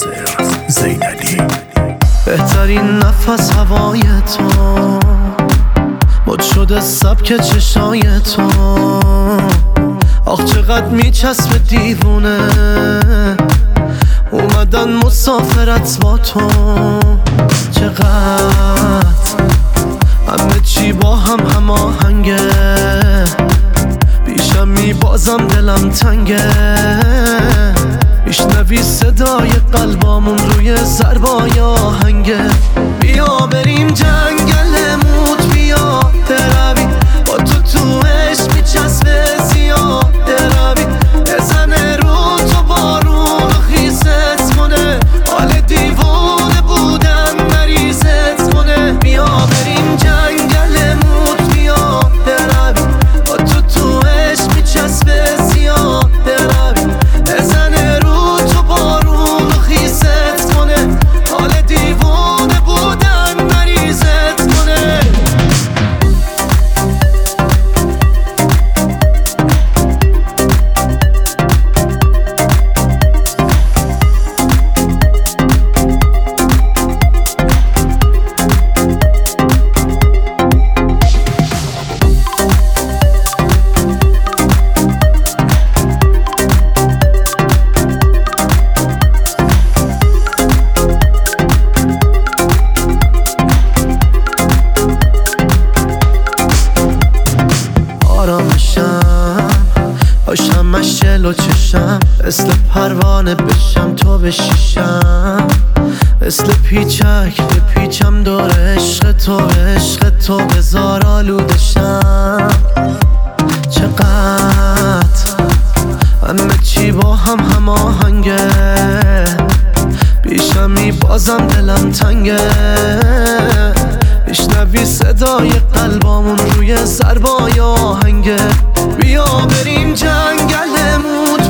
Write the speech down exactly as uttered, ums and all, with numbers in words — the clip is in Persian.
ناصر زینالی. بهترین نفس هوای تو، مد شده سبک چشای تو. آخ چقدر میچسبه دیوونه، اومدن مسافرت با تو. چقدر همه چی با هم هماهنگه، پیشم میبازم دلم تنگه. میشنوی صدای قلبامون روی ضربای آهنگه. بیا بریم جنگل موت، بیا بروی با تو تو عشق میچسبه زیاد بروی. بزنه رو تو بارون و خیست کنه، حال دیوونه بودن مریضت کنه. بیا بریم جنگل موت، بیا بروی با تو تو عشق میچسبه زیاد بروی. بزنه رو تو بارون و خیست کنه، حال دیوونه بودن مریضت کنه. باشم مشل و چشم، مثل پروانه بشم تو بشیشم. مثل پیچک بپیچم دور عشق تو، عشق تو بزار آلودشم. چقدر همه چی با هم هماهنگه، پیشم میبازم دلم تنگه. میشنوی صدای قلبامون روی ضربای آهنگه. بیا بریم جنگل موت،